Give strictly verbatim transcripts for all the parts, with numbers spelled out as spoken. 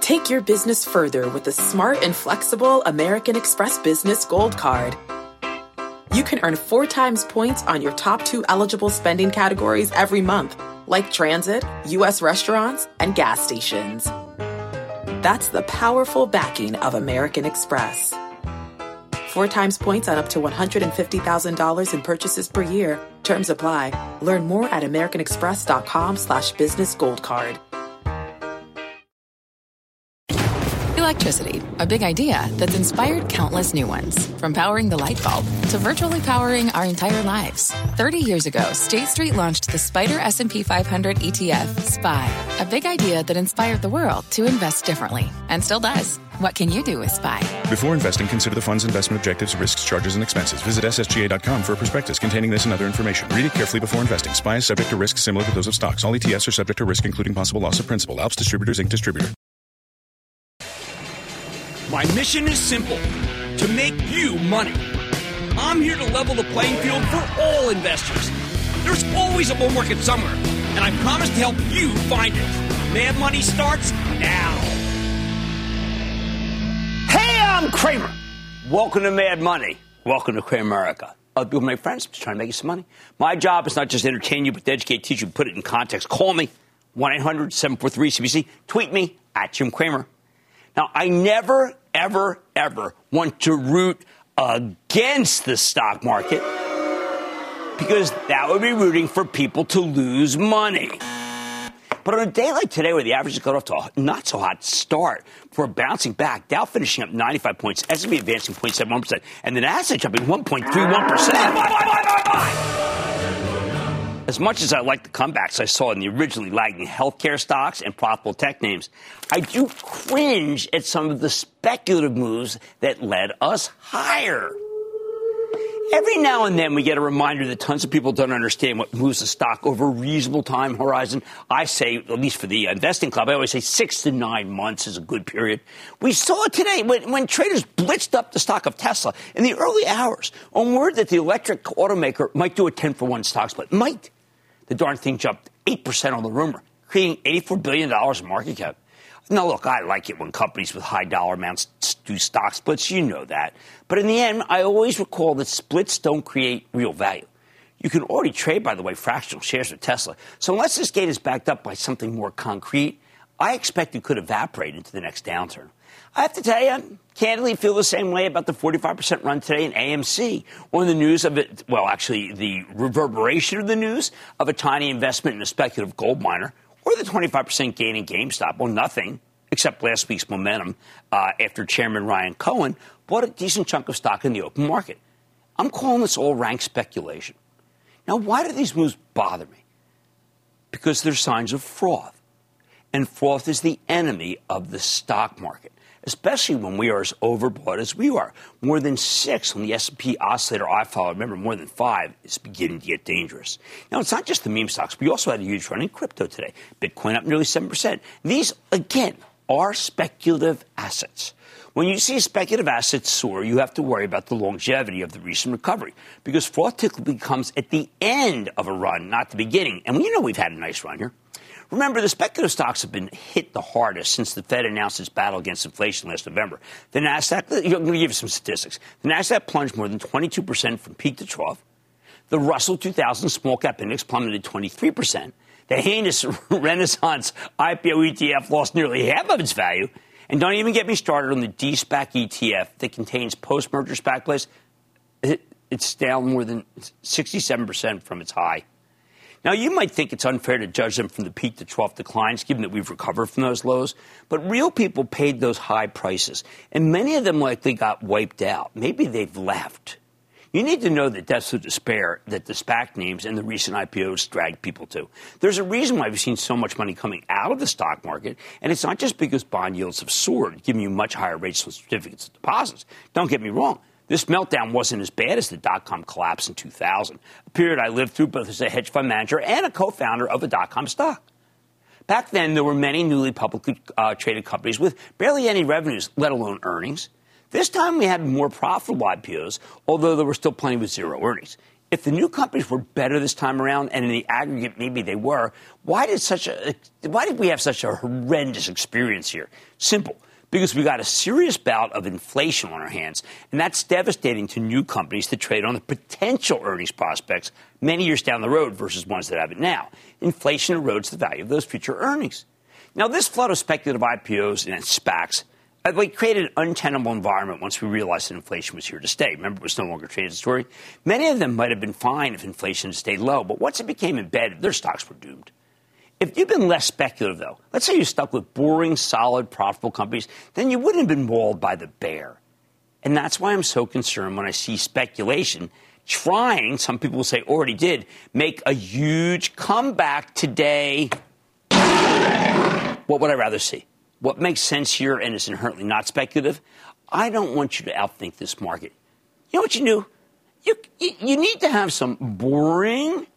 Take your business further with the smart and flexible American Express Business Gold Card. You can earn four times points on your top two eligible spending categories every month, like transit, U S restaurants, and gas stations. That's the powerful backing of American Express. Four times points on up to one hundred fifty thousand dollars in purchases per year. Terms apply. Learn more at americanexpress.com slash business gold card. Electricity, a big idea that's inspired countless new ones. From powering the light bulb to virtually powering our entire lives. thirty years ago, State Street launched the Spider S and P five hundred E T F, S P Y, a big idea that inspired the world to invest differently, and still does. What can you do with S P Y? Before investing, consider the fund's investment objectives, risks, charges, and expenses. Visit S S G A dot com for a prospectus containing this and other information. Read it carefully before investing. S P Y is subject to risks similar to those of stocks. All E T Fs are subject to risk, including possible loss of principal. Alps Distributors, Incorporated. Distributor. My mission is simple, to make you money. I'm here to level the playing field for all investors. There's always a bull market somewhere, and I promise to help you find it. Mad Money starts now. Hey, I'm Kramer. Welcome to Mad Money. Welcome to Cramerica. I'll be with my friends, just trying to make you some money. My job is not just to entertain you, but to educate, teach you, put it in context. Call me, one eight hundred seven four three C B C. Tweet me, at Jim Cramer. Now, I never, ever, ever want to root against the stock market because that would be rooting for people to lose money. But on a day like today where the averages got off to a not-so-hot start for bouncing back, Dow finishing up ninety-five points, S and P advancing zero point seven one percent, and the Nasdaq jumping one point three one percent. As much as I like the comebacks I saw in the originally lagging healthcare stocks and profitable tech names, I do cringe at some of the speculative moves that led us higher. Every now and then we get a reminder that tons of people don't understand what moves the stock over a reasonable time horizon. I say, at least for the investing club, I always say six to nine months is a good period. We saw it today when, when traders blitzed up the stock of Tesla in the early hours on word that the electric automaker might do a ten for one stock split. Might. The darn thing jumped eight percent on the rumor, creating eighty-four billion dollars in market cap. Now, look, I like it when companies with high dollar amounts do stock splits. You know that. But in the end, I always recall that splits don't create real value. You can already trade, by the way, fractional shares of Tesla. So unless this gate is backed up by something more concrete, I expect it could evaporate into the next downturn. I have to tell you, candidly feel the same way about the forty-five percent run today in A M C, or the news of it, well, actually the reverberation of the news of a tiny investment in a speculative gold miner, or the twenty-five percent gain in GameStop. Well, nothing except last week's momentum uh, after Chairman Ryan Cohen bought a decent chunk of stock in the open market. I'm calling this all rank speculation. Now, why do these moves bother me? Because they're signs of froth. And froth is the enemy of the stock market, especially when we are as overbought as we are. More than six on the S and P oscillator I follow. Remember, more than five is beginning to get dangerous. Now, it's not just the meme stocks. We also had a huge run in crypto today. Bitcoin up nearly seven percent. These, again, are speculative assets. When you see speculative assets soar, you have to worry about the longevity of the recent recovery, because froth typically comes at the end of a run, not the beginning. And we know we've had a nice run here. Remember, the speculative stocks have been hit the hardest since the Fed announced its battle against inflation last November. The Nasdaq, I'm going to give you some statistics. The Nasdaq plunged more than twenty-two percent from peak to trough. The Russell two thousand small cap index plummeted twenty-three percent. The heinous Renaissance I P O E T F lost nearly half of its value. And don't even get me started on the D SPAC E T F that contains post-merger SPAC plays. It, it's down more than sixty-seven percent from its high. Now, you might think it's unfair to judge them from the peak to trough declines, given that we've recovered from those lows. But real people paid those high prices, and many of them likely got wiped out. Maybe they've left. You need to know the depths of despair that the SPAC names and the recent I P Os drag people to. There's a reason why we've seen so much money coming out of the stock market, and it's not just because bond yields have soared, giving you much higher rates on certificates of deposits. Don't get me wrong. This meltdown wasn't as bad as the dot-com collapse in two thousand, a period I lived through both as a hedge fund manager and a co-founder of a dot-com stock. Back then, there were many newly publicly uh, traded companies with barely any revenues, let alone earnings. This time, we had more profitable I P Os, although there were still plenty with zero earnings. If the new companies were better this time around, and in the aggregate maybe they were, why did such a why did we have such a horrendous experience here? Simple. Because we got a serious bout of inflation on our hands, and that's devastating to new companies that trade on the potential earnings prospects many years down the road versus ones that have it now. Inflation erodes the value of those future earnings. Now, this flood of speculative I P Os and SPACs uh, created an untenable environment once we realized that inflation was here to stay. Remember, it was no longer transitory. Many of them might have been fine if inflation had stayed low, but once it became embedded, their stocks were doomed. If you'd been less speculative, though, let's say you stuck with boring, solid, profitable companies, then you wouldn't have been mauled by the bear. And that's why I'm so concerned when I see speculation trying, some people will say already did, make a huge comeback today. What would I rather see? What makes sense here and is inherently not speculative? I don't want you to outthink this market. You know what you do? You, you, you need to have some boring,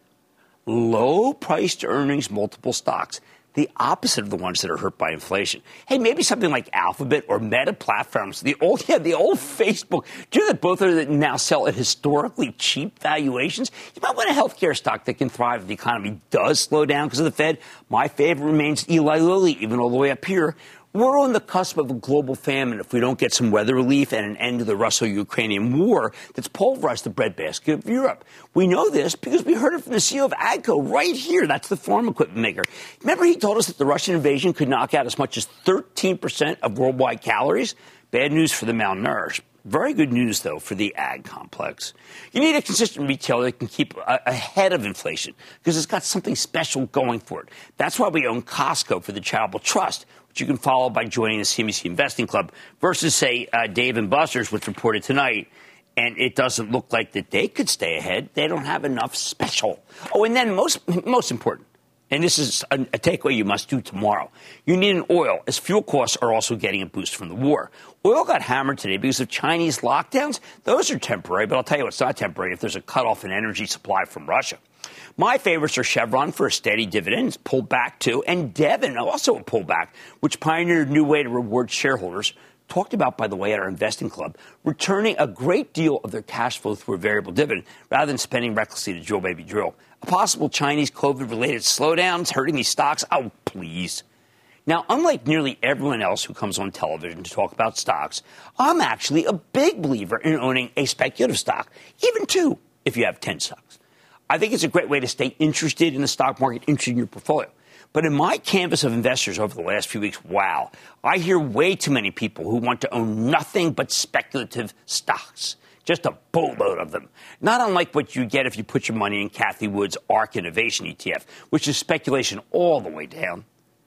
low price to earnings multiple stocks, the opposite of the ones that are hurt by inflation. Hey, maybe something like Alphabet or Meta Platforms, the old, yeah, the old Facebook. Do you know that both are now sell at historically cheap valuations? You might want a healthcare stock that can thrive if the economy does slow down because of the Fed. My favorite remains Eli Lilly, even all the way up here. We're on the cusp of a global famine if we don't get some weather relief and an end to the Russo-Ukrainian war that's pulverized the breadbasket of Europe. We know this because we heard it from the C E O of AGCO right here. That's the farm equipment maker. Remember he told us that the Russian invasion could knock out as much as thirteen percent of worldwide calories? Bad news for the malnourished. Very good news, though, for the ag complex. You need a consistent retailer that can keep a- ahead of inflation because it's got something special going for it. That's why we own Costco for the Charitable Trust, which you can follow by joining the C M E C Investing Club, versus, say, uh, Dave and Buster's, which reported tonight, and it doesn't look like that they could stay ahead. They don't have enough special. Oh, and then most most important, and this is a, a takeaway you must do tomorrow, you need an oil, as fuel costs are also getting a boost from the war. Oil got hammered today because of Chinese lockdowns. Those are temporary, but I'll tell you what's not temporary if there's a cutoff in energy supply from Russia. My favorites are Chevron for a steady dividend. It's pulled back, too. And Devon, also a pullback, which pioneered a new way to reward shareholders. Talked about, by the way, at our investing club, returning a great deal of their cash flow through a variable dividend rather than spending recklessly to drill, baby, drill. A possible Chinese COVID-related slowdowns hurting these stocks? Oh, please. Now, unlike nearly everyone else who comes on television to talk about stocks, I'm actually a big believer in owning a speculative stock, even two, if you have ten stocks. I think it's a great way to stay interested in the stock market, interested in your portfolio. But in my canvas of investors over the last few weeks, wow, I hear way too many people who want to own nothing but speculative stocks. Just a boatload of them. Not unlike what you get if you put your money in Cathie Wood's ARK Innovation E T F, which is speculation all the way down.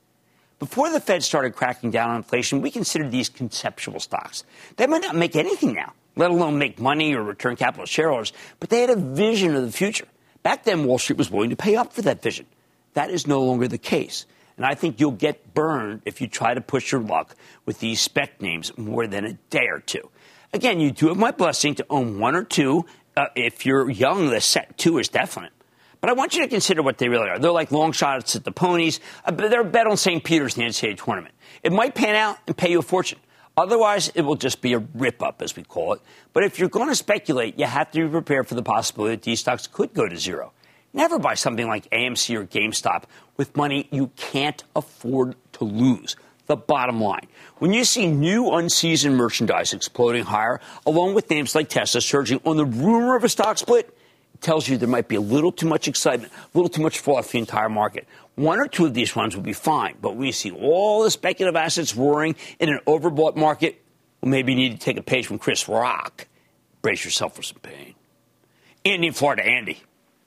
Before the Fed started cracking down on inflation, we considered these conceptual stocks. They might not make anything now, let alone make money or return capital to shareholders, but they had a vision of the future. Back then, Wall Street was willing to pay up for that vision. That is no longer the case. And I think you'll get burned if you try to push your luck with these spec names more than a day or two. Again, you do have my blessing to own one or two. Uh, if you're young, the set two is definite. But I want you to consider what they really are. They're like long shots at the ponies. Uh, they're a bet on Saint Peter's in the N C double A tournament. It might pan out and pay you a fortune. Otherwise, it will just be a rip-up, as we call it. But if you're going to speculate, you have to be prepared for the possibility that these stocks could go to zero. Never buy something like A M C or GameStop with money you can't afford to lose. The bottom line. When you see new unseasoned merchandise exploding higher, along with names like Tesla surging on the rumor of a stock split, it tells you there might be a little too much excitement, a little too much fallout for the entire market. One or two of these ones will be fine, but when you see all the speculative assets roaring in an overbought market, well, maybe you need to take a page from Chris Rock. Brace yourself for some pain. Andy in Florida. Andy.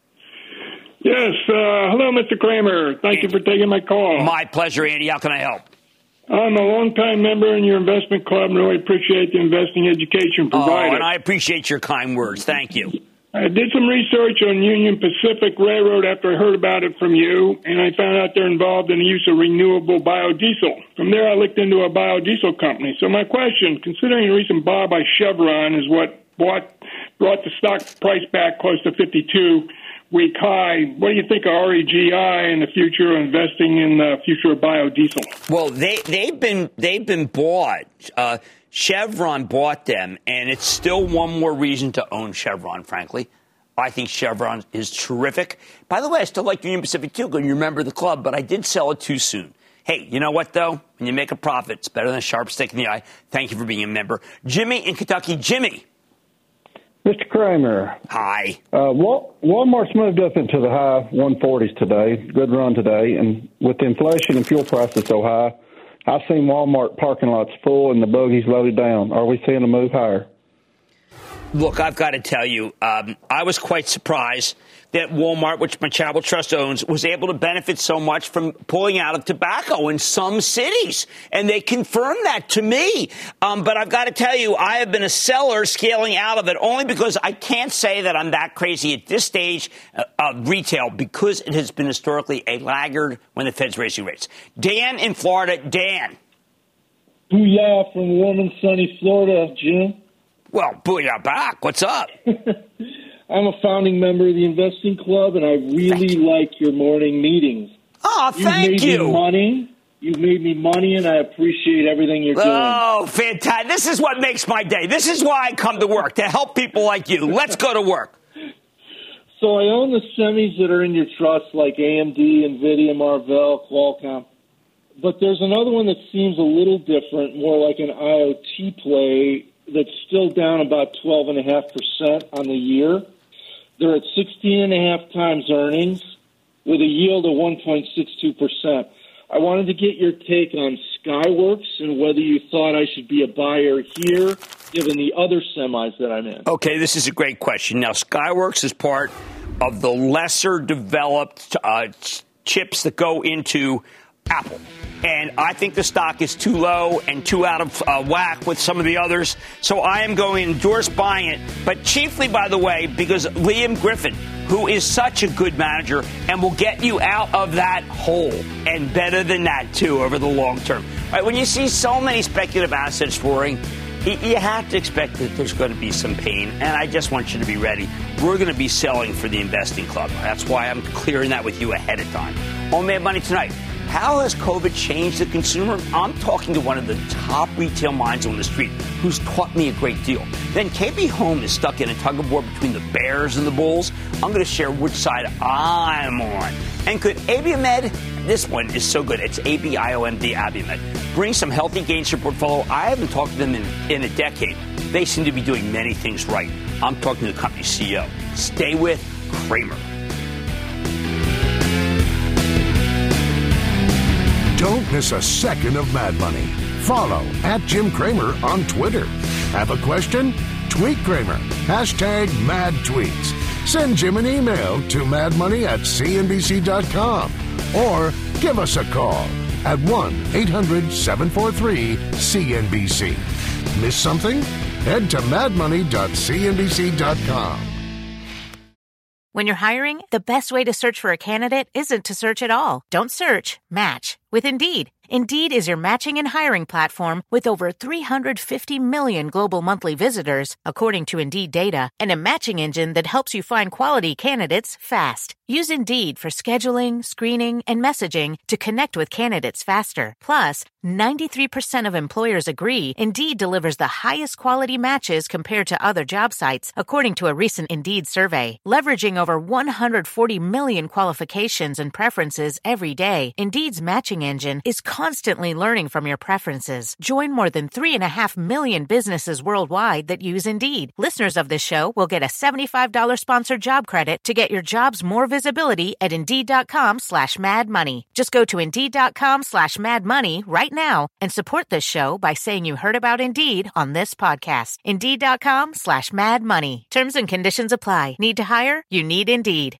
Yes. Uh, hello, Mister Cramer. Thank Andy. you for taking my call. My pleasure, Andy. How can I help? I'm a longtime member in your investment club and really appreciate the investing education provided. Oh, and I appreciate your kind words. Thank you. I did some research on Union Pacific Railroad after I heard about it from you, and I found out they're involved in the use of renewable biodiesel. From there, I looked into a biodiesel company. So my question, considering the recent buy by Chevron is what bought, brought the stock price back close to fifty-two week high, what do you think of R E G I in the future of investing in the future of biodiesel? Well, they, they've been they've been bought. Uh, Chevron bought them, and it's still one more reason to own Chevron, frankly. I think Chevron is terrific. By the way, I still like Union Pacific, too, because you remember the club, but I did sell it too soon. Hey, you know what, though? When you make a profit, it's better than a sharp stick in the eye. Thank you for being a member. Jimmy in Kentucky. Jimmy. Mister Cramer. Hi. Uh, Walmart's moved up into the high one forties today. Good run today. And with inflation and fuel prices so high, I've seen Walmart parking lots full and the buggies loaded down. Are we seeing a move higher? Look, I've got to tell you, um, I was quite surprised that Walmart, which my charitable trust owns, was able to benefit so much from pulling out of tobacco in some cities. And they confirmed that to me. Um, but I've got to tell you, I have been a seller scaling out of it only because I can't say that I'm that crazy at this stage uh, of retail because it has been historically a laggard when the Fed's raising rates. Dan in Florida. Dan. Booyah from warm and sunny Florida, Jim. Well, booyah back. What's up? I'm a founding member of the Investing Club, and I really like your morning meetings. Oh, thank you. You've made me money. You've made me money, and I appreciate everything you're doing. Oh, fantastic. This is what makes my day. This is why I come to work, to help people like you. Let's go to work. So I own the semis that are in your trust, like A M D, NVIDIA, Marvell, Qualcomm. But there's another one that seems a little different, more like an IoT play that's still down about twelve point five percent on the year. They're at sixteen and a half times earnings with a yield of one point six two percent. I wanted to get your take on Skyworks and whether you thought I should be a buyer here, given the other semis that I'm in. Okay, this is a great question. Now, Skyworks is part of the lesser developed uh, chips that go into Apple. And I think the stock is too low and too out of uh, whack with some of the others. So I am going to endorse buying it. But chiefly, by the way, because Liam Griffin, who is such a good manager and will get you out of that hole and better than that, too, over the long term. Right, when you see so many speculative assets roaring, you have to expect that there's going to be some pain. And I just want you to be ready. We're going to be selling for the Investing Club. That's why I'm clearing that with you ahead of time. On Mad Money tonight. How has COVID changed the consumer? I'm talking to one of the top retail minds on the street who's taught me a great deal. Then K B Home is stuck in a tug-of-war between the Bears and the Bulls. I'm going to share which side I'm on. And could Abiomed, this one is so good, it's A B I O M D, Abiomed, bring some healthy gains to your portfolio? I haven't talked to them in, in a decade. They seem to be doing many things right. I'm talking to the company's C E O. Stay with Cramer. Don't miss a second of Mad Money. Follow at Jim Cramer on Twitter. Have a question? Tweet Cramer. Hashtag Mad Tweets. Send Jim an email to madmoney at c n b c dot com or give us a call at one eight hundred seven four three C N B C. Miss something? Head to mad money dot c n b c dot com. When you're hiring, the best way to search for a candidate isn't to search at all. Don't search, match with Indeed. Indeed is your matching and hiring platform with over three hundred fifty million global monthly visitors, according to Indeed data, and a matching engine that helps you find quality candidates fast. Use Indeed for scheduling, screening, and messaging to connect with candidates faster. Plus, ninety-three percent of employers agree Indeed delivers the highest quality matches compared to other job sites, according to a recent Indeed survey. Leveraging over one hundred forty million qualifications and preferences every day, Indeed's matching engine is constantly learning from your preferences. Join more than three and a half million businesses worldwide that use Indeed. Listeners of this show will get a seventy-five dollars sponsored job credit to get your jobs more visibility at Indeed.com slash Mad Money. Just go to Indeed.com slash Mad Money right now and support this show by saying you heard about Indeed on this podcast. Indeed.com slash Mad Money. Terms and conditions apply. Need to hire? You need Indeed.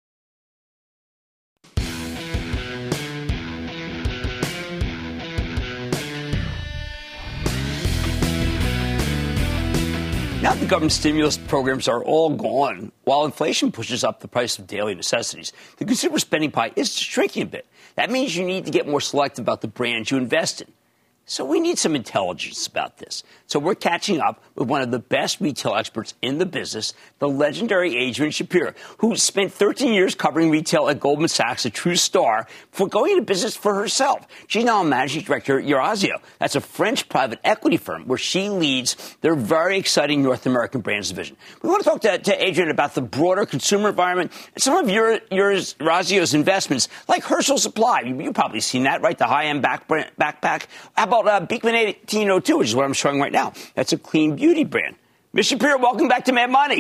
Now the government stimulus programs are all gone, while inflation pushes up the price of daily necessities. The consumer spending pie is shrinking a bit. That means you need to get more selective about the brands you invest in. So we need some intelligence about this. So we're catching up with one of the best retail experts in the business, the legendary Adrienne Shapiro, who spent thirteen years covering retail at Goldman Sachs, a true star, for going into business for herself. She's now a managing director at Eurazeo. That's a French private equity firm where she leads their very exciting North American brands division. We want to talk to, to Adrienne about the broader consumer environment and some of your, your Eurazeo's investments, like Herschel Supply. You, you've probably seen that, right? The high-end back, backpack. How about Uh, Beekman eighteen oh two, which is what I'm showing right now. That's a clean beauty brand. Miz Shapiro, welcome back to Mad Money.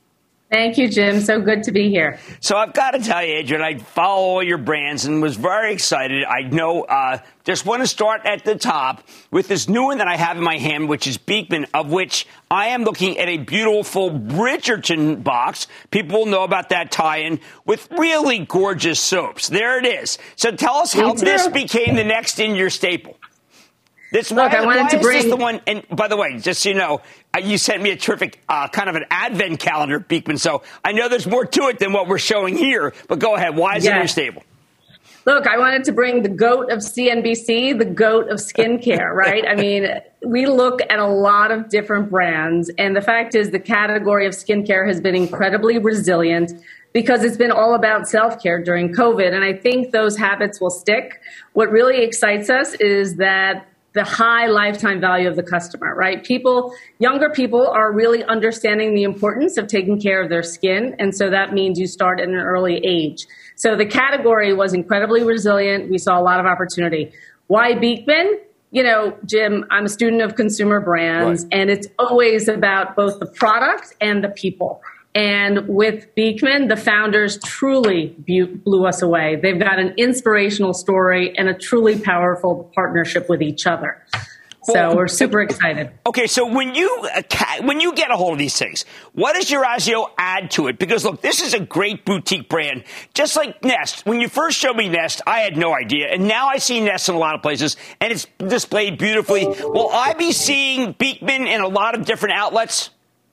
Thank you, Jim. So good to be here. So I've got to tell you, Adrienne, I follow all your brands and was very excited. I know, uh, just want to start at the top with this new one that I have in my hand, which is Beekman, of which I am looking at a beautiful Bridgerton box. People will know about that tie-in with really gorgeous soaps. There it is. So tell us how this became the next in your staple. This, Look, why, I wanted why to bring is this the one? And by the way, just so you know, uh, you sent me a terrific uh, kind of an advent calendar, Beekman. So I know there's more to it than what we're showing here. But go ahead. Why is yes. it in your stable? Look, I wanted to bring the GOAT of C N B C, the GOAT of skincare, right? I mean, we look at a lot of different brands. And the fact is the category of skincare has been incredibly resilient because it's been all about self-care during COVID. And I think those habits will stick. What really excites us is that the high lifetime value of the customer, right? People, younger people are really understanding the importance of taking care of their skin. And so that means you start at an early age. So the category was incredibly resilient. We saw a lot of opportunity. Why Beekman? You know, Jim, I'm a student of consumer brands, right. and it's always about both the product and the people. And with Beekman, the founders truly blew us away. They've got an inspirational story and a truly powerful partnership with each other. So well, we're super excited. Okay, so when you uh, when you get a hold of these things, what does Eurazeo add to it? Because, look, this is a great boutique brand, just like Nest. When you first showed me Nest, I had no idea. And now I see Nest in a lot of places, and it's displayed beautifully. Will I be seeing Beekman in a lot of different outlets?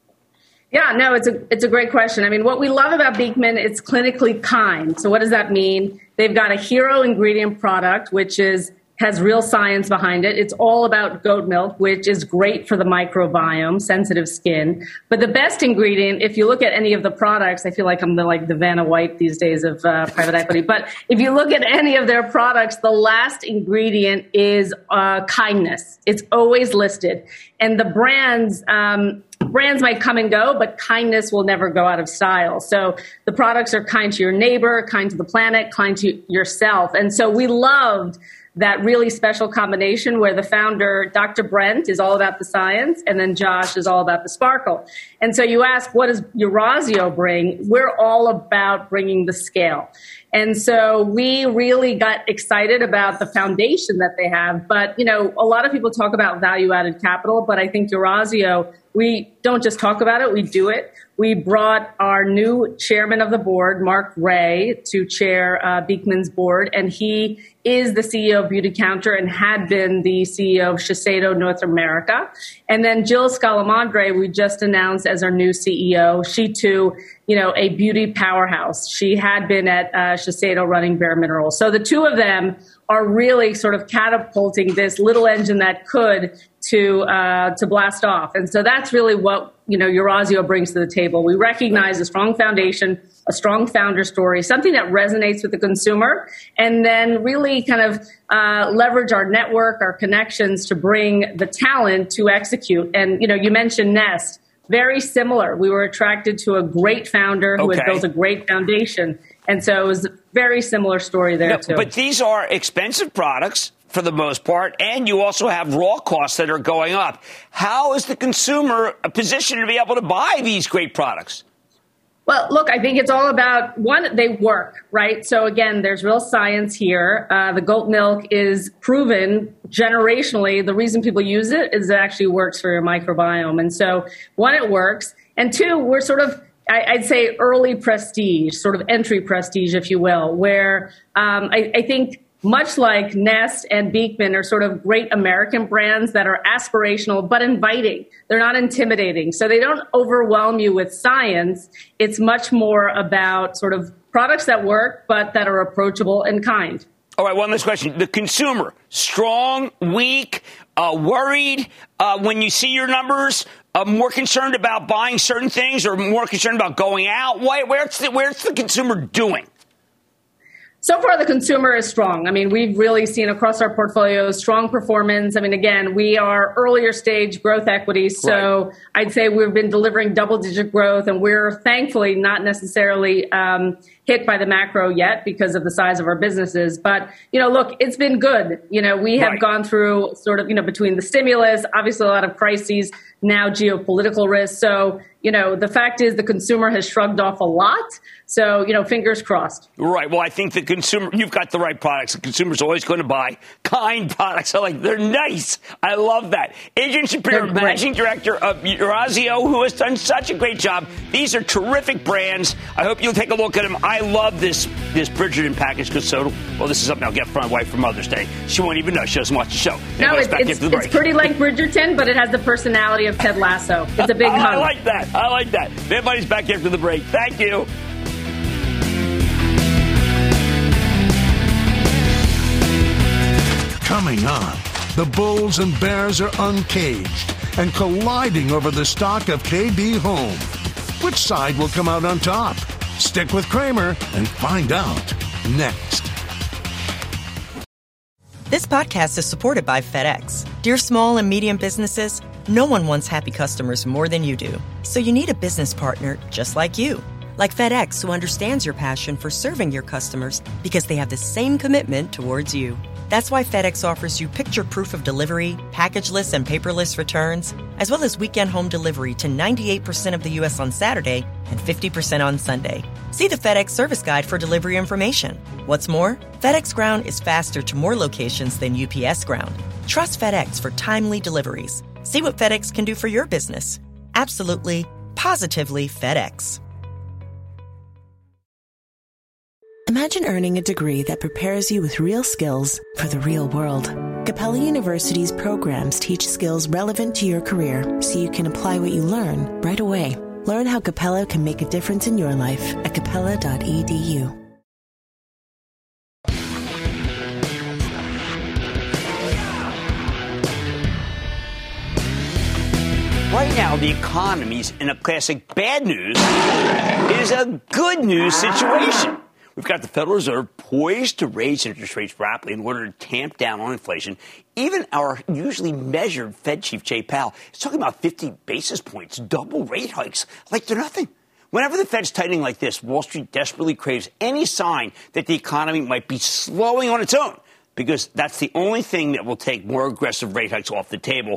Yeah, no, it's a it's a great question. I mean, what we love about Beekman, it's clinically kind. So what does that mean? They've got a hero ingredient product, which is has real science behind it. It's all about goat milk, which is great for the microbiome, sensitive skin. But the best ingredient, if you look at any of the products, I feel like I'm the, like the Vanna White these days of uh, private equity. But if you look at any of their products, the last ingredient is uh, kindness. It's always listed. And the brands, um, brands might come and go, but kindness will never go out of style. So the products are kind to your neighbor, kind to the planet, kind to yourself. And so we loved that really special combination where the founder, Doctor Brent, is all about the science, and then Josh is all about the sparkle. And so you ask, what does Eurazeo bring? We're all about bringing the scale. And so we really got excited about the foundation that they have. But, you know, a lot of people talk about value-added capital, but I think Eurazeo, we don't just talk about it, we do it. We brought our new chairman of the board, Mark Ray, to chair uh, Beekman's board, and he is the C E O of Beautycounter and had been the C E O of Shiseido North America. And then Jill Scalamandre, we just announced as our new C E O. She too, you know, a beauty powerhouse. She had been at uh, Shiseido running Bare Minerals. So the two of them are really sort of catapulting this little engine that could to uh, to blast off. And so that's really what, you know, Eurazeo brings to the table. We recognize a strong foundation, a strong founder story, something that resonates with the consumer, and then really kind of uh, leverage our network, our connections to bring the talent to execute. And, you know, you mentioned Nest. Very similar. We were attracted to a great founder who okay. had built a great foundation. And so it was a very similar story there, no, too. But these are expensive products for the most part, and you also have raw costs that are going up. How is the consumer positioned to be able to buy these great products? Well, look, I think it's all about, one, they work, right? So, again, there's real science here. Uh, the goat milk is proven generationally. The reason people use it is it actually works for your microbiome. And so, one, it works. And two, we're sort of, I'd say, early prestige, sort of entry prestige, if you will, where um, I, I think much like Nest and Beekman are sort of great American brands that are aspirational but inviting. They're not intimidating. So they don't overwhelm you with science. It's much more about sort of products that work but that are approachable and kind. All right, one last question. The consumer, strong, weak, uh, worried uh, when you see your numbers, uh, more concerned about buying certain things or more concerned about going out? Why, where's, the, where's the consumer doing? So far, the consumer is strong. I mean, we've really seen across our portfolio strong performance. I mean, again, we are earlier stage growth equities. So right. I'd say we've been delivering double digit growth, and we're thankfully not necessarily um, hit by the macro yet because of the size of our businesses. But, you know, look, it's been good. You know, we have right. gone through sort of, you know, between the stimulus, obviously a lot of crises, now geopolitical risks. So, you know, the fact is the consumer has shrugged off a lot. So, you know, fingers crossed. Right. Well, I think the consumer, you've got the right products. The consumer's always going to buy kind products. I like, they're nice. I love that. Adrian Shapiro, managing director of Eurazeo, who has done such a great job. These are terrific brands. I hope you'll take a look at them. I love this this Bridgerton package because so, well, this is something I'll get for my wife for Mother's Day. She won't even know. She doesn't watch the show. No, it's, it's, it's pretty like Bridgerton, but it has the personality of Ted Lasso. It's a big hug. I like that. I like that. Everybody's back after the break. Thank you. Coming on, the Bulls and Bears are uncaged and colliding over the stock of K B Home. Which side will come out on top? Stick with Kramer and find out next. This podcast is supported by FedEx. Dear small and medium businesses, no one wants happy customers more than you do. So you need a business partner just like you. Like FedEx, who understands your passion for serving your customers because they have the same commitment towards you. That's why FedEx offers you picture proof of delivery, packageless and paperless returns, as well as weekend home delivery to ninety-eight percent of the U S on Saturday and fifty percent on Sunday. See the FedEx service guide for delivery information. What's more, FedEx Ground is faster to more locations than U P S Ground. Trust FedEx for timely deliveries. See what FedEx can do for your business. Absolutely, positively FedEx. Imagine earning a degree that prepares you with real skills for the real world. Capella University's programs teach skills relevant to your career so you can apply what you learn right away. Learn how Capella can make a difference in your life at capella dot e d u. Right now, the economy's in a classic bad news is a good news situation. We've got the Federal Reserve poised to raise interest rates rapidly in order to tamp down on inflation. Even our usually measured Fed chief, Jay Powell, is talking about fifty basis points, double rate hikes, like they're nothing. Whenever the Fed's tightening like this, Wall Street desperately craves any sign that the economy might be slowing on its own, because that's the only thing that will take more aggressive rate hikes off the table.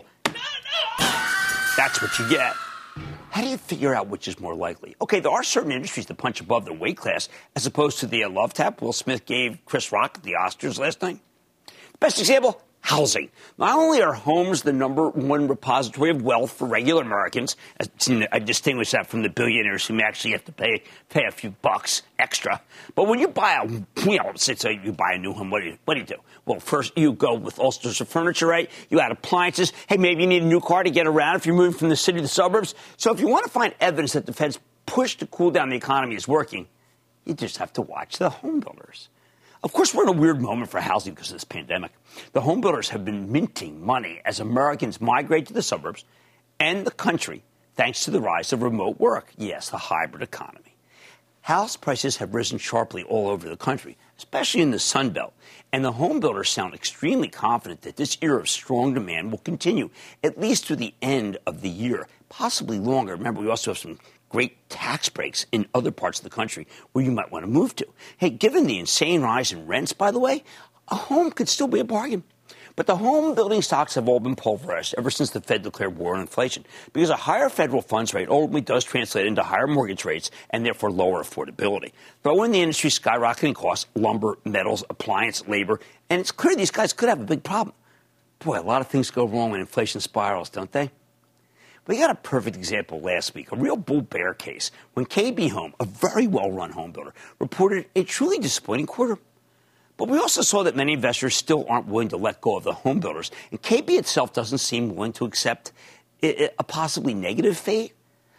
That's what you get. How do you figure out which is more likely? Okay, there are certain industries that punch above their weight class, as opposed to the uh, love tap Will Smith gave Chris Rock at the Oscars last night. Best example, housing. Not only are homes the number one repository of wealth for regular Americans, I distinguish that from the billionaires who may actually have to pay pay a few bucks extra. But when you buy a, you know, say, say you buy a new home, what do you what do you do? Well, first you go with all sorts of furniture, right? You add appliances. Hey, maybe you need a new car to get around if you're moving from the city to the suburbs. So if you want to find evidence that the Fed's push to cool down the economy is working, you just have to watch the home builders. Of course, we're in a weird moment for housing because of this pandemic. The home builders have been minting money as Americans migrate to the suburbs and the country thanks to the rise of remote work. Yes, the hybrid economy. House prices have risen sharply all over the country, especially in the Sun Belt. And the home builders sound extremely confident that this era of strong demand will continue, at least through the end of the year, possibly longer. Remember, we also have some great tax breaks in other parts of the country where you might want to move to. Hey, given the insane rise in rents, by the way, a home could still be a bargain. But the home building stocks have all been pulverized ever since the Fed declared war on inflation, because a higher federal funds rate ultimately does translate into higher mortgage rates and therefore lower affordability. Throw in the industry skyrocketing costs, lumber, metals, appliance, labor, and it's clear these guys could have a big problem. Boy, a lot of things go wrong when inflation spirals, don't they? We got a perfect example last week, a real bull-bear case, when K B Home, a very well-run home builder, reported a truly disappointing quarter. But we also saw that many investors still aren't willing to let go of the home builders, and K B itself doesn't seem willing to accept a possibly negative fate.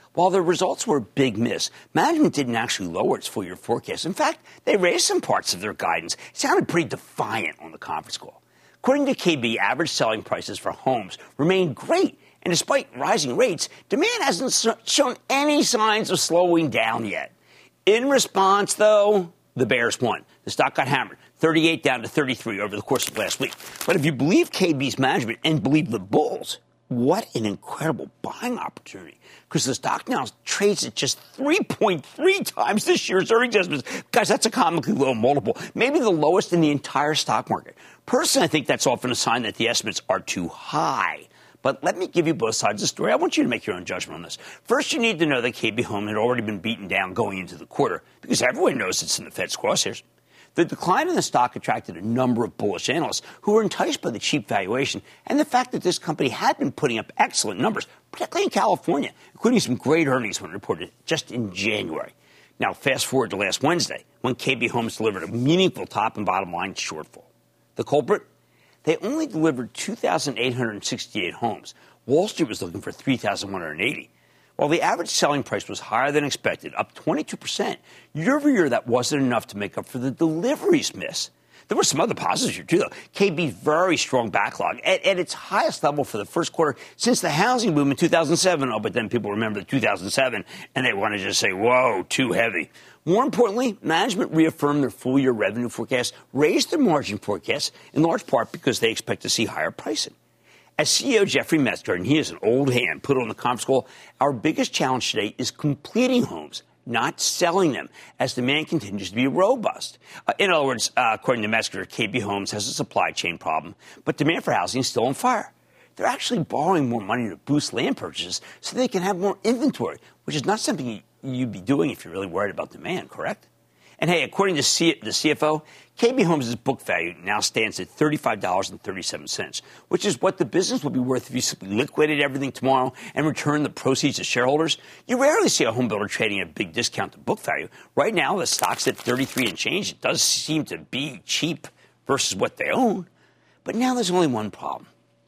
While their results were a big miss, management didn't actually lower its full-year forecast. In fact, they raised some parts of their guidance. It sounded pretty defiant on the conference call. According to K B, average selling prices for homes remained great. And despite rising rates, demand hasn't shown any signs of slowing down yet. In response, though, the bears won. The stock got hammered, thirty-eight down to thirty-three over the course of last week. But if you believe K B's management and believe the bulls, what an incredible buying opportunity. Because the stock now trades at just three point three times this year's earnings estimates. Guys, that's a comically low multiple, maybe the lowest in the entire stock market. Personally, I think that's often a sign that the estimates are too high. But let me give you both sides of the story. I want you to make your own judgment on this. First, you need to know that K B Home had already been beaten down going into the quarter because everyone knows it's in the Fed's crosshairs. The decline in the stock attracted a number of bullish analysts who were enticed by the cheap valuation and the fact that this company had been putting up excellent numbers, particularly in California, including some great earnings when reported just in January. Now, fast forward to last Wednesday, when K B Homes delivered a meaningful top and bottom line shortfall. The culprit? They only delivered two thousand eight hundred sixty-eight homes. Wall Street was looking for three thousand one hundred eighty. While the average selling price was higher than expected, up twenty-two percent, year over year, that wasn't enough to make up for the deliveries miss. There were some other positives here, too, though. K B's very strong backlog at, at its highest level for the first quarter since the housing boom in two thousand seven. Oh, but then people remember two thousand seven, and they want to just say, whoa, too heavy. More importantly, management reaffirmed their full-year revenue forecast, raised their margin forecast, in large part because they expect to see higher pricing. As C E O Jeffrey Metzger, and he is an old hand, put on the conference call, our biggest challenge today is completing homes, not selling them, as demand continues to be robust. Uh, in other words, uh, according to Metzger, K B Homes has a supply chain problem, but demand for housing is still on fire. They're actually borrowing more money to boost land purchases so they can have more inventory, which is not something you'd be doing if you're really worried about demand, correct? And hey, according to C- the C F O, K B Homes' book value now stands at thirty-five dollars and thirty-seven cents, which is what the business would be worth if you simply liquidated everything tomorrow and returned the proceeds to shareholders. You rarely see a home builder trading at a big discount to book value. Right now, the stock's at thirty-three and change. It does seem to be cheap versus what they own. But now there's only one problem.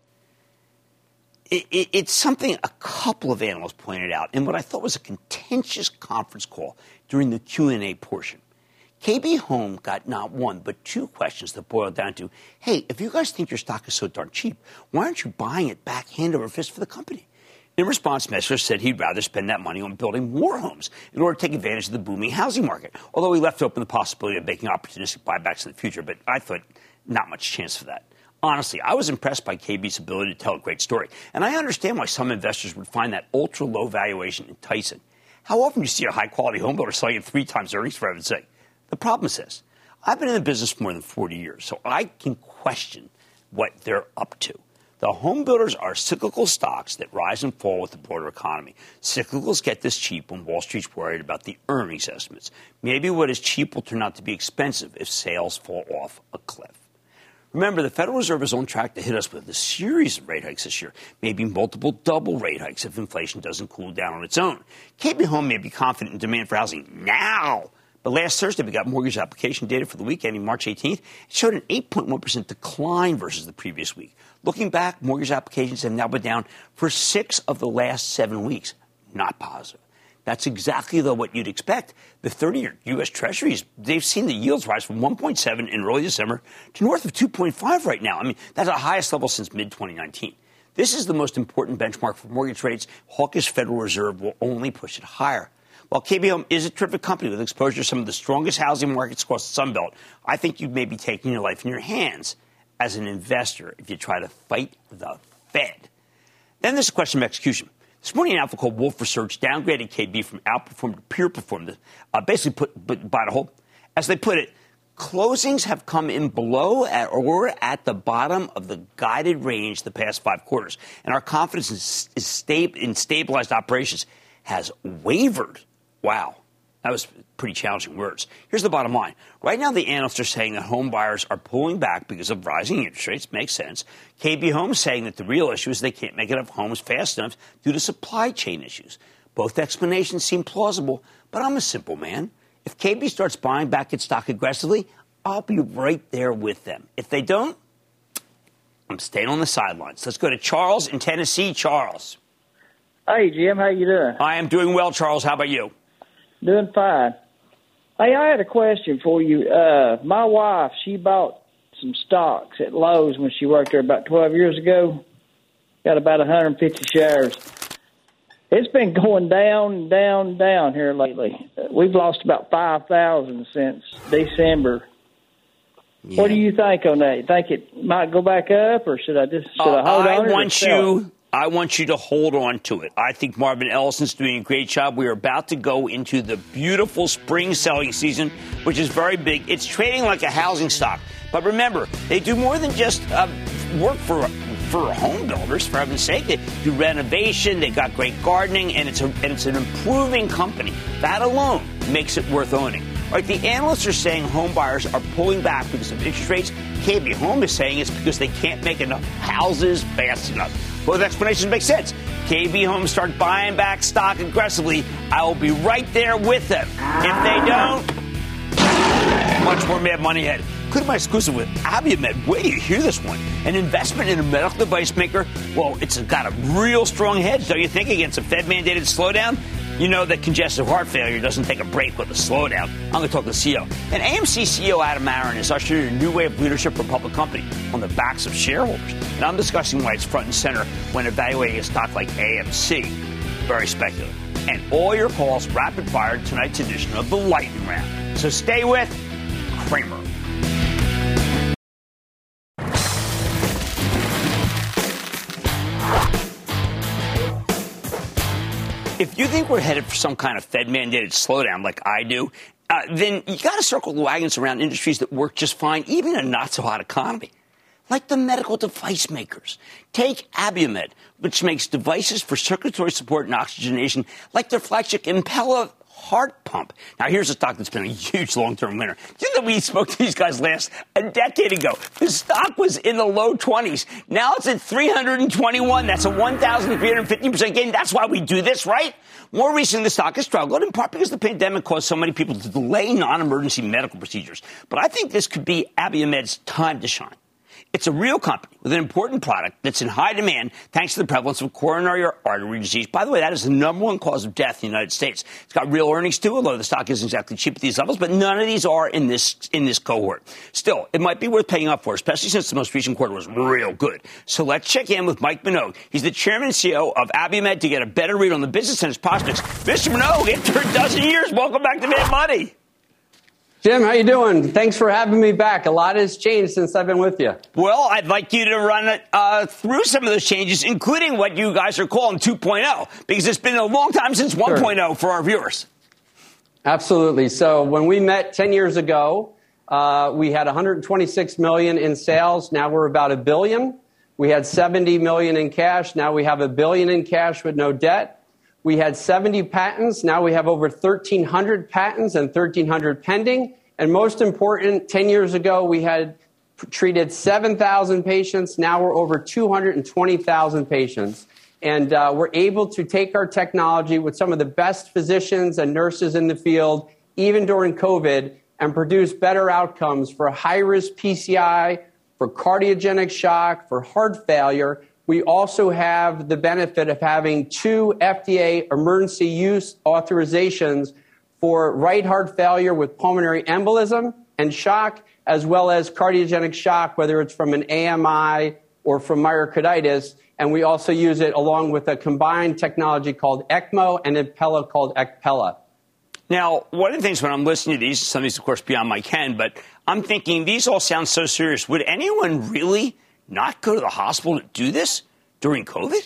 It, it, it's something a couple of analysts pointed out in what I thought was a contentious conference call during the Q and A portion. K B Home got not one, but two questions that boiled down to, hey, if you guys think your stock is so darn cheap, why aren't you buying it back hand over fist for the company? In response, Metzger said he'd rather spend that money on building more homes in order to take advantage of the booming housing market, although he left open the possibility of making opportunistic buybacks in the future, but I thought not much chance for that. Honestly, I was impressed by K B's ability to tell a great story, and I understand why some investors would find that ultra-low valuation enticing. How often do you see a high-quality home builder selling at three times earnings, for heaven's sake? The problem is this. I've been in the business for more than forty years, so I can question what they're up to. The home builders are cyclical stocks that rise and fall with the broader economy. Cyclicals get this cheap when Wall Street's worried about the earnings estimates. Maybe what is cheap will turn out to be expensive if sales fall off a cliff. Remember, the Federal Reserve is on track to hit us with a series of rate hikes this year, maybe multiple double rate hikes if inflation doesn't cool down on its own. K B Home may be confident in demand for housing now. But last Thursday, we got mortgage application data for the week ending March eighteenth. It showed an eight point one percent decline versus the previous week. Looking back, mortgage applications have now been down for six of the last seven weeks. Not positive. That's exactly, though, what you'd expect. The thirty-year U S. Treasuries, they've seen the yields rise from one point seven in early December to north of two point five right now. I mean, that's the highest level since mid twenty nineteen. This is the most important benchmark for mortgage rates. Hawkish Federal Reserve will only push it higher. While K B Home is a terrific company with exposure to some of the strongest housing markets across the Sun Belt, I think you may be taking your life in your hands as an investor if you try to fight the Fed. Then there's a question of execution. This morning, an outfit called Wolf Research downgraded K B from outperform to peer perform, uh, basically put, put by the whole. As they put it, closings have come in below at, or at the bottom of the guided range the past five quarters, and our confidence is, is sta- in stabilized operations has wavered. Wow. That was pretty challenging words. Here's the bottom line. Right now, the analysts are saying that home buyers are pulling back because of rising interest rates. Makes sense. K B Home is saying that the real issue is they can't make enough homes fast enough due to supply chain issues. Both explanations seem plausible, but I'm a simple man. If K B starts buying back its stock aggressively, I'll be right there with them. If they don't, I'm staying on the sidelines. Let's go to Charles in Tennessee. Charles. Hey, Jim, how you doing? I am doing well, Charles. How about you? Doing fine. Hey, I had a question for you. Uh, my wife, she bought some stocks at Lowe's when she worked there about twelve years ago. Got about one hundred fifty shares. It's been going down, down, down here lately. We've lost about five thousand since December. Yeah. What do you think on that? You think it might go back up, or should I just should uh, I hold I on to it? Want you, I want you to hold on to it. I think Marvin Ellison's doing a great job. We are about to go into the beautiful spring selling season, which is very big. It's trading like a housing stock. But remember, they do more than just uh, work for for home builders, for heaven's sake. They do renovation, they got great gardening, and it's, a, and it's an improving company. That alone makes it worth owning. Like the analysts are saying home buyers are pulling back because of interest rates. K B Home is saying it's because they can't make enough houses fast enough. Both explanations make sense. K B Home start buying back stock aggressively. I will be right there with them. If they don't, much more Mad Money ahead. Including my exclusive with Abiomed. Where do you hear this one? An investment in a medical device maker? Well, it's got a real strong hedge, don't you think, against a Fed-mandated slowdown? You know that congestive heart failure doesn't take a break with a slowdown. I'm going to talk to the C E O. And A M C C E O Adam Aron has ushered in a new way of leadership for a public company on the backs of shareholders. And I'm discussing why it's front and center when evaluating a stock like A M C. Very speculative. And all your calls rapid fire tonight's edition of the Lightning Round. So stay with Cramer. If you think we're headed for some kind of Fed-mandated slowdown like I do, uh, then you got to circle the wagons around industries that work just fine, even in a not-so-hot economy, like the medical device makers. Take Abiomed, which makes devices for circulatory support and oxygenation, like their flagship Impella heart pump. Now, here's a stock that's been a huge long-term winner. Do you know that we spoke to these guys last a decade ago? The stock was in the low twenties. Now it's at three hundred twenty-one. That's a one thousand three hundred fifty percent gain. That's why we do this, right? More recently, the stock has struggled, in part because the pandemic caused so many people to delay non-emergency medical procedures. But I think this could be Abiomed's time to shine. It's a real company with an important product that's in high demand thanks to the prevalence of coronary artery disease. By the way, that is the number one cause of death in the United States. It's got real earnings, too, although the stock isn't exactly cheap at these levels, but none of these are in this in this cohort. Still, it might be worth paying up for, especially since the most recent quarter was real good. So let's check in with Mike Minogue. He's the chairman and C E O of Abiomed to get a better read on the business and its prospects. Mister Minogue, after a dozen years, welcome back to Mad Money. Jim, how you doing? Thanks for having me back. A lot has changed since I've been with you. Well, I'd like you to run it, uh, through some of those changes, including what you guys are calling two point oh, because it's been a long time since one point oh sure. for our viewers. Absolutely. So when we met ten years ago, uh, we had one hundred twenty-six million dollars in sales. Now we're about a billion. We had seventy million dollars in cash. Now we have a billion in cash with no debt. We had seventy patents. Now we have over thirteen hundred patents and thirteen hundred pending. And most important, ten years ago, we had treated seven thousand patients. Now we're over two hundred twenty thousand patients. And uh, we're able to take our technology with some of the best physicians and nurses in the field, even during COVID, and produce better outcomes for high-risk P C I, for cardiogenic shock, for heart failure. We also have the benefit of having two F D A emergency use authorizations for right heart failure with pulmonary embolism and shock, as well as cardiogenic shock, whether it's from an A M I or from myocarditis. And we also use it along with a combined technology called ECMO and Impella called ECPella. Now, one of the things when I'm listening to these, some of these, of course, beyond my ken, but I'm thinking these all sound so serious. Would anyone really not go to the hospital to do this during COVID?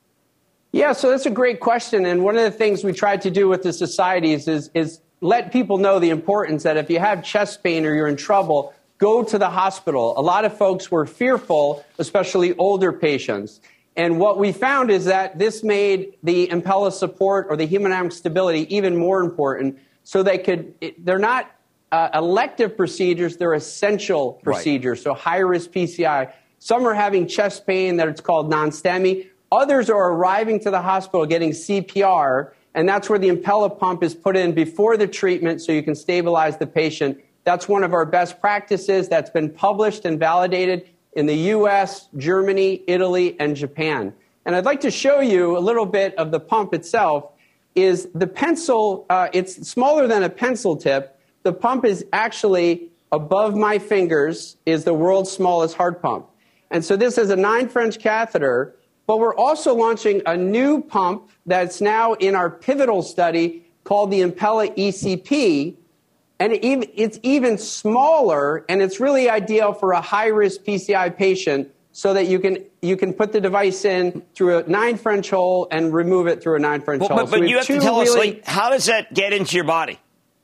Yeah, so that's a great question. And one of the things we tried to do with the societies is, is let people know the importance that if you have chest pain or you're in trouble, go to the hospital. A lot of folks were fearful, especially older patients. And what we found is that this made the Impella support or the hemodynamic stability even more important. So they could, they're not uh, elective procedures, they're essential procedures. Right. So high-risk P C I. Some are having chest pain that it's called non-STEMI. Others are arriving to the hospital getting C P R, and that's where the Impella pump is put in before the treatment so you can stabilize the patient. That's one of our best practices that's been published and validated in the U S, Germany, Italy, and Japan. And I'd like to show you a little bit of the pump itself. Is the pencil, uh, it's smaller than a pencil tip. The pump is actually above my fingers, is the world's smallest heart pump. And so this is a nine French catheter, but we're also launching a new pump that's now in our pivotal study called the Impella E C P. And it even, it's even smaller, and it's really ideal for a high-risk P C I patient so that you can you can put the device in through a nine French hole and remove it through a nine French well, hole. But, but so you have to tell really, us, like, how does that get into your body?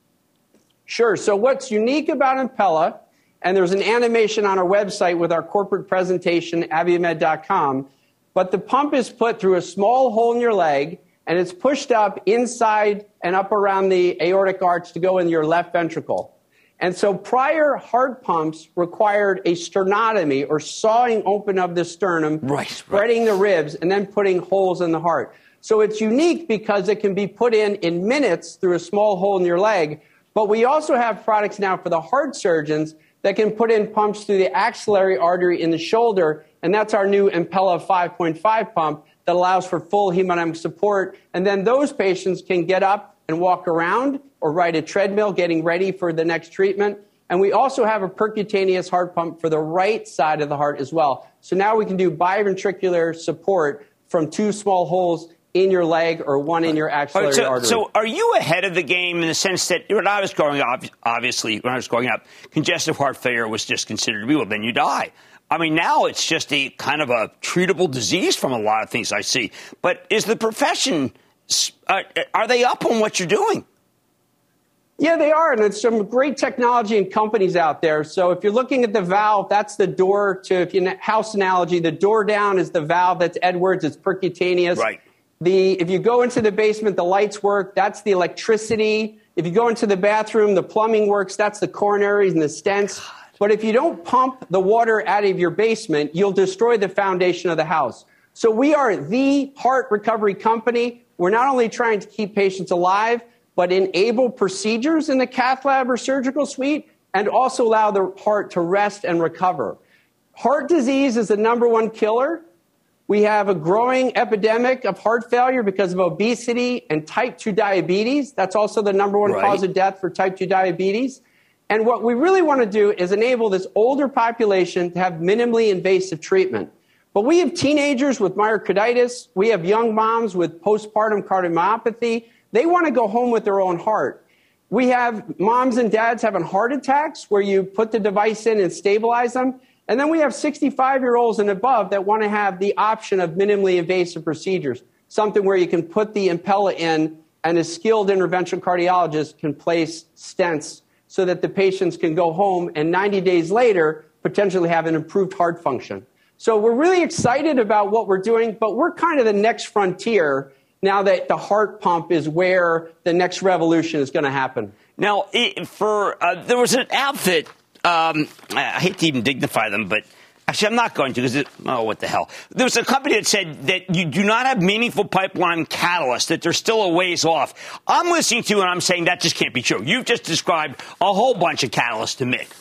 Sure. So what's unique about Impella, and there's an animation on our website with our corporate presentation, abiomed dot com, but the pump is put through a small hole in your leg, and it's pushed up inside and up around the aortic arch to go in your left ventricle. And so prior heart pumps required a sternotomy, or sawing open of the sternum, right, spreading right. the ribs, and then putting holes in the heart. So it's unique because it can be put in in minutes through a small hole in your leg. But we also have products now for the heart surgeons that can put in pumps through the axillary artery in the shoulder, and that's our new Impella five point five pump that allows for full hemodynamic support. And then those patients can get up and walk around or ride a treadmill getting ready for the next treatment. And we also have a percutaneous heart pump for the right side of the heart as well. So now we can do biventricular support from two small holes in your leg or one in your axillary so, artery. So are you ahead of the game in the sense that when I was growing up, obviously, when I was growing up, congestive heart failure was just considered to be, well, then you die. I mean, now it's just a kind of a treatable disease from a lot of things I see. But is the profession, uh, are they up on what you're doing? Yeah, they are, and there's some great technology and companies out there. So if you're looking at the valve, that's the door to, if you house analogy, the door down is the valve. That's Edwards. It's percutaneous. Right. The, if you go into the basement, the lights work. That's the electricity. If you go into the bathroom, the plumbing works. That's the coronaries and the stents. God. But if you don't pump the water out of your basement, you'll destroy the foundation of the house. So we are the heart recovery company. We're not only trying to keep patients alive, but enable procedures in the cath lab or surgical suite, and also allow the heart to rest and recover. Heart disease is the number one killer. We have a growing epidemic of heart failure because of obesity and type two diabetes. That's also the number one right. cause of death for type two diabetes. And what we really want to do is enable this older population to have minimally invasive treatment. But we have teenagers with myocarditis. We have young moms with postpartum cardiomyopathy. They want to go home with their own heart. We have moms and dads having heart attacks where you put the device in and stabilize them. And then we have sixty-five-year-olds and above that want to have the option of minimally invasive procedures, something where you can put the Impella in and a skilled interventional cardiologist can place stents so that the patients can go home and ninety days later potentially have an improved heart function. So we're really excited about what we're doing, but we're kind of the next frontier now that the heart pump is where the next revolution is going to happen. Now, for uh, there was an outfit, um, I hate to even dignify them, but actually I'm not going to because, oh, what the hell. There was a company that said that you do not have meaningful pipeline catalysts, that they're still a ways off. I'm listening to you and I'm saying that just can't be true. You've just described a whole bunch of catalysts to me.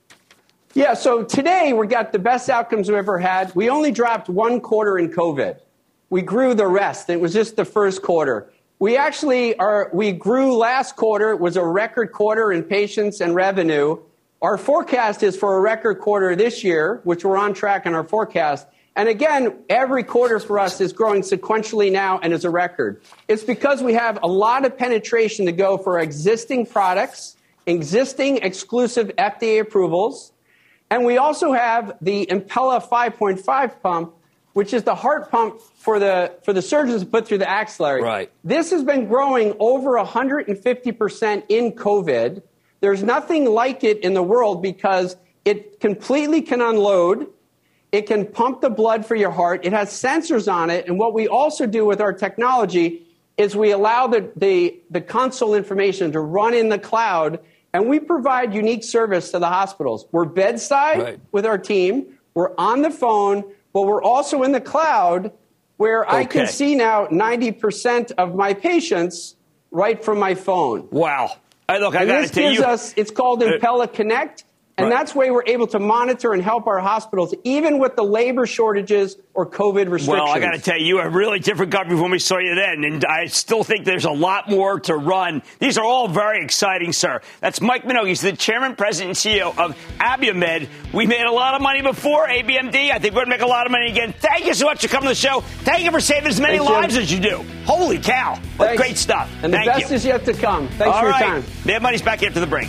Yeah, so today we got the best outcomes we've ever had. We only dropped one quarter in COVID. We grew the rest. It was just the first quarter. We actually are, we grew last quarter. It was a record quarter in patients and revenue. Our forecast is for a record quarter this year, which we're on track in our forecast. And again, every quarter for us is growing sequentially now and is a record. It's because we have a lot of penetration to go for existing products, existing exclusive F D A approvals. And we also have the Impella five point five pump, which is the heart pump for the for the surgeons to put through the axillary. Right. This has been growing over one hundred fifty percent in COVID. There's nothing like it in the world because it completely can unload. It can pump the blood for your heart. It has sensors on it. And what we also do with our technology is we allow the, the, the console information to run in the cloud, and we provide unique service to the hospitals. We're bedside right. with our team. We're on the phone. But we're also in the cloud where okay. I can see now ninety percent of my patients right from my phone. Wow. Hey, look, I and got this to tell gives you. us, it's called Impella uh, Connect. And Right. that's why we're able to monitor and help our hospitals, even with the labor shortages or COVID restrictions. Well, I got to tell you, you were a really different company when we saw you then, and I still think there's a lot more to run. These are all very exciting, sir. That's Mike Minogue. He's the chairman, president, and C E O of Abiomed. We made a lot of money before, A B M D. I think we're going to make a lot of money again. Thank you so much for coming to the show. Thank you for saving as many Thanks, lives Jim. as you do. Holy cow. What Thanks. great stuff. And the Thank best you. is yet to come. Thanks all for your right. time. Mad Money's back after the break.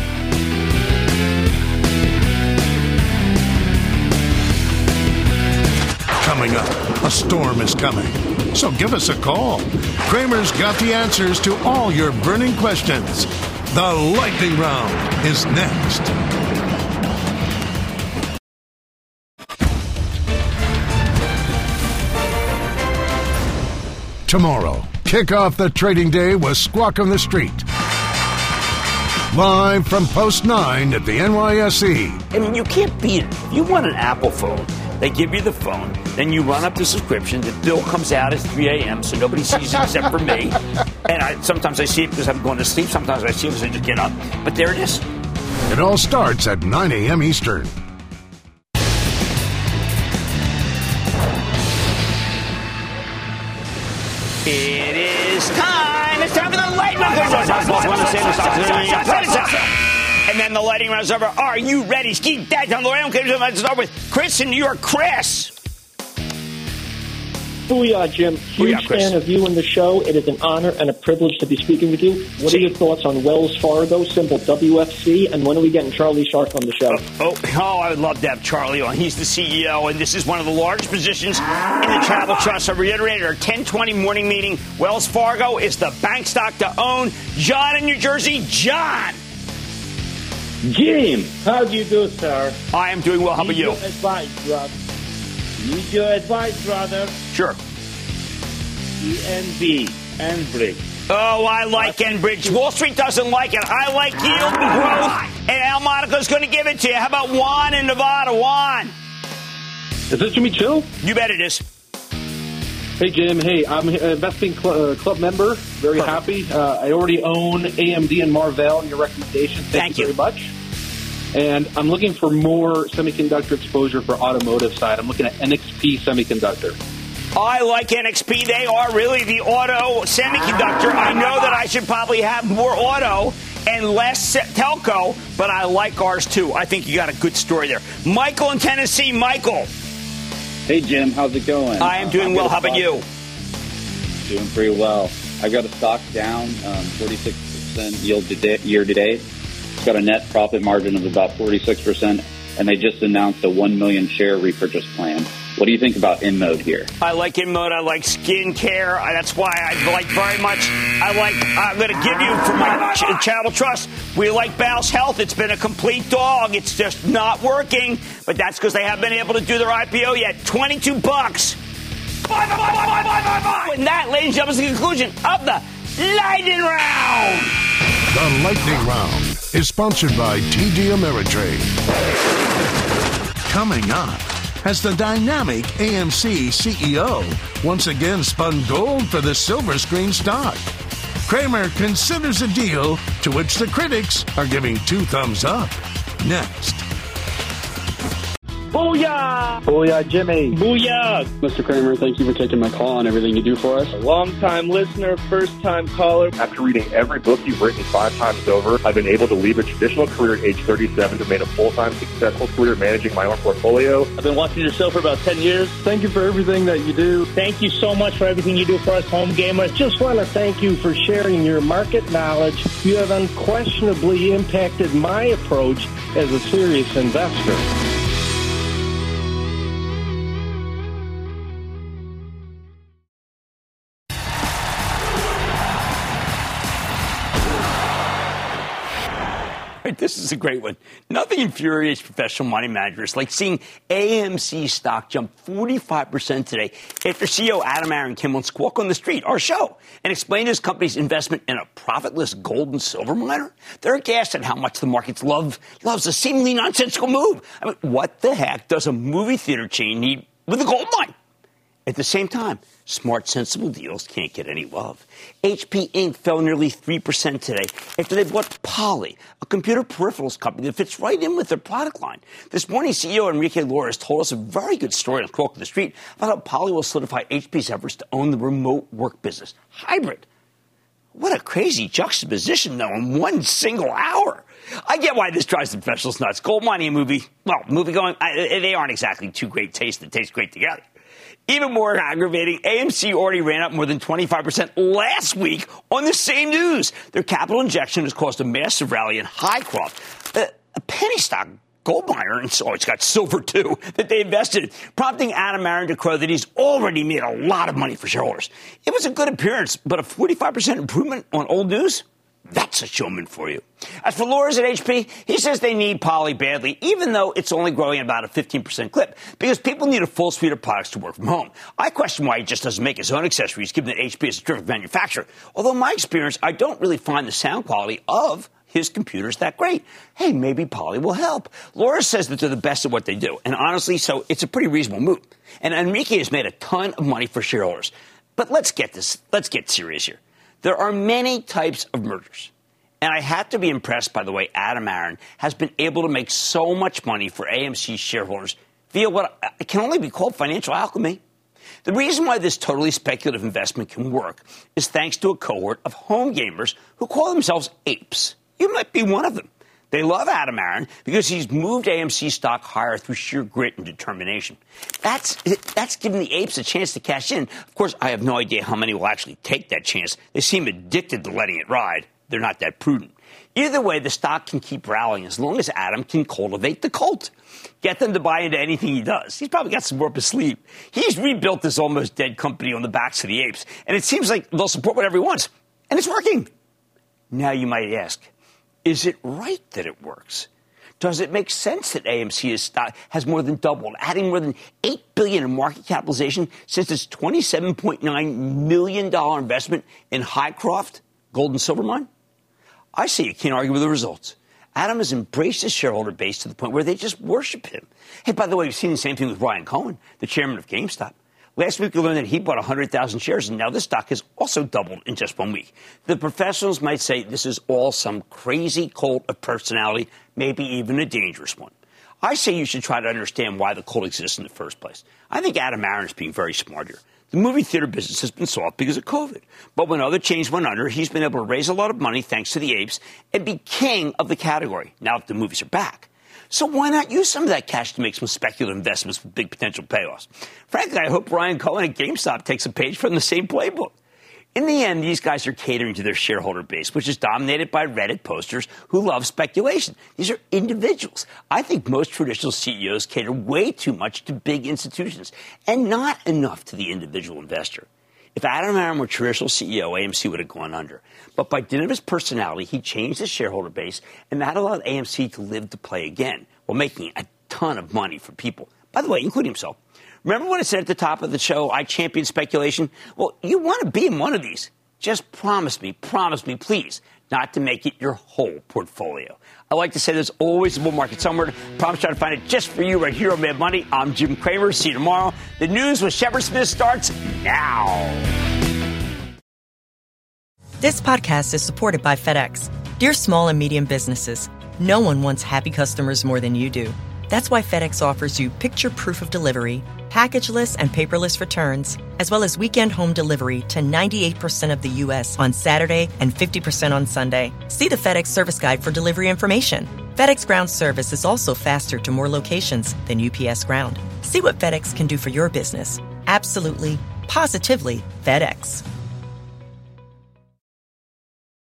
Coming up, a storm is coming. So give us a call. Kramer's got the answers to all your burning questions. The lightning round is next. Tomorrow, kick off the trading day with Squawk on the Street. Live from Post nine at the N Y S E. I mean, you can't beat it. If you want an Apple phone, they give you the phone, then you run up the subscription. The bill comes out at three a.m., so nobody sees it except for me. And I, sometimes I see it because I'm going to sleep. Sometimes I see it because I just get up. But there it is. It all starts at nine a.m. Eastern. It is time. It's time for the lightning round. And then the lightning round is over. Are you ready? Ski that down the way. Let's start with Chris in New York. Chris. Booyah, Jim. Huge Booyah, Chris. fan of you and the show. It is an honor and a privilege to be speaking with you. What See. are your thoughts on Wells Fargo, symbol W F C, and when are we getting Charlie Sharp on the show? Oh, oh, oh, I would love to have Charlie on. He's the C E O, and this is one of the largest positions in the Travel Trust. I reiterated our ten twenty morning meeting. Wells Fargo is the bank stock to own. John in New Jersey. John. Jim, how do you do, sir? I am doing well. How about Need you? your advice, brother. Need your advice, brother. Sure. E N B, Enbridge. Oh, I like Enbridge. Wall Street doesn't like it. I like yield and growth, and Al Monaco's going to give it to you. How about Juan in Nevada? Juan. Is this Jimmy Chill? You bet it is. Hey, Jim. Hey, I'm an investing cl- uh, club member. Very Perfect. happy. Uh, I already own A M D and Marvell in your recommendation. Thank, Thank you you. very much. And I'm looking for more semiconductor exposure for automotive side. I'm looking at N X P Semiconductor. I like N X P. They are really the auto semiconductor. I know that I should probably have more auto and less telco, but I like ours too. I think you got a good story there. Michael in Tennessee. Michael. Hey, Jim. How's it going? I am doing uh, well. How about you? Doing pretty well. I've got a stock down um, forty-six percent yield to da- year to date. It's got a net profit margin of about forty-six percent, and they just announced a one million share repurchase plan. What do you think about InMode here? I like InMode. I like skincare. That's why I like very much. I like, I'm going to give you for my ch- Travel Trust. We like Bowles Health. It's been a complete dog. It's just not working. But that's because they haven't been able to do their I P O yet. twenty-two bucks. Buy, buy, buy, buy, buy, buy, buy. And that, ladies and gentlemen, is the conclusion of the Lightning Round. The Lightning Round is sponsored by T D Ameritrade. Coming up, as the dynamic A M C C E O once again spun gold for the silver screen stock, Kramer considers a deal to which the critics are giving two thumbs up. Next. Booyah! Booyah, Jimmy. Booyah! Mister Kramer, thank you for taking my call and everything you do for us. Long-time listener, first-time caller. After reading every book you've written five times over, I've been able to leave a traditional career at age thirty-seven to make a full-time successful career managing my own portfolio. I've been watching your show for about ten years. Thank you for everything that you do. Thank you so much for everything you do for us home gamers. Just want to thank you for sharing your market knowledge. You have unquestionably impacted my approach as a serious investor. This is a great one. Nothing infuriates professional money managers like seeing A M C stock jump forty-five percent today after C E O Adam Aaron came on Squawk on the Street, our show, and explained his company's investment in a profitless gold and silver miner. They're aghast at how much the markets love loves a seemingly nonsensical move. I mean, what the heck does a movie theater chain need with a gold mine? At the same time, smart, sensible deals can't get any love. H P Incorporated fell nearly three percent today after they bought Poly, a computer peripherals company that fits right in with their product line. This morning, C E O Enrique Lores told us a very good story on Talk of the Street about how Poly will solidify H P's efforts to own the remote work business. Hybrid. What a crazy juxtaposition, though, in one single hour. I get why this drives the professionals nuts. Gold mining and movie, well, movie going, I, they aren't exactly two great tastes that taste great together. Even more aggravating, A M C already ran up more than twenty-five percent last week on the same news. Their capital injection has caused a massive rally in Highcroft, a, a penny stock gold miner, and so it's got silver too, that they invested, prompting Adam Aron to crow that he's already made a lot of money for shareholders. It was a good appearance, but a forty-five percent improvement on old news? That's a showman for you. As for Lores at H P, he says they need Poly badly, even though it's only growing at about a fifteen percent clip, because people need a full suite of products to work from home. I question why he just doesn't make his own accessories, given that H P is a terrific manufacturer. Although in my experience, I don't really find the sound quality of his computers that great. Hey, maybe Poly will help. Lores says that they're the best at what they do, and honestly, so it's a pretty reasonable move. And Enrique has made a ton of money for shareholders. But let's get this, let's get serious here. There are many types of mergers. And I have to be impressed by the way Adam Aron has been able to make so much money for A M C shareholders via what can only be called financial alchemy. The reason why this totally speculative investment can work is thanks to a cohort of home gamers who call themselves apes. You might be one of them. They love Adam Aron because he's moved A M C stock higher through sheer grit and determination. That's that's given the apes a chance to cash in. Of course, I have no idea how many will actually take that chance. They seem addicted to letting it ride. They're not that prudent. Either way, the stock can keep rallying as long as Adam can cultivate the cult. Get them to buy into anything he does. He's probably got some more up his sleeve. He's rebuilt this almost dead company on the backs of the apes, and it seems like they'll support whatever he wants. And it's working. Now you might ask, is it right that it works? Does it make sense that A M C's stock has more than doubled, adding more than eight billion dollars in market capitalization since its twenty-seven point nine million dollars investment in Highcroft gold and silver mine? I say you can't argue with the results. Adam has embraced his shareholder base to the point where they just worship him. Hey, by the way, we've seen the same thing with Ryan Cohen, the chairman of GameStop. Last week, we learned that he bought one hundred thousand shares, and now the stock has also doubled in just one week. The professionals might say this is all some crazy cult of personality, maybe even a dangerous one. I say you should try to understand why the cult exists in the first place. I think Adam Aron is being very smart here. The movie theater business has been soft because of COVID. But when other chains went under, he's been able to raise a lot of money thanks to the apes and be king of the category now that the movies are back. So why not use some of that cash to make some speculative investments with big potential payoffs? Frankly, I hope Ryan Cohen at GameStop takes a page from the same playbook. In the end, these guys are catering to their shareholder base, which is dominated by Reddit posters who love speculation. These are individuals. I think most traditional C E Os cater way too much to big institutions and not enough to the individual investor. If Adam Aron were traditional C E O, A M C would have gone under. But by dint of his personality, he changed his shareholder base, and that allowed A M C to live to play again while making a ton of money for people. By the way, including himself. Remember what I said at the top of the show, I champion speculation? Well, you want to be in one of these. Just promise me, promise me, please, not to make it your whole portfolio. I like to say there's always a bull market somewhere. Promise try to find it just for you right here on Mad Money. I'm Jim Cramer. See you tomorrow. The news with Shepard Smith starts now. This podcast is supported by FedEx. Dear small and medium businesses, no one wants happy customers more than you do. That's why FedEx offers you picture proof of delivery, packageless and paperless returns, as well as weekend home delivery to ninety-eight percent of the U S on Saturday and fifty percent on Sunday. See the FedEx service guide for delivery information. FedEx Ground service is also faster to more locations than U P S Ground. See what FedEx can do for your business. Absolutely, positively FedEx.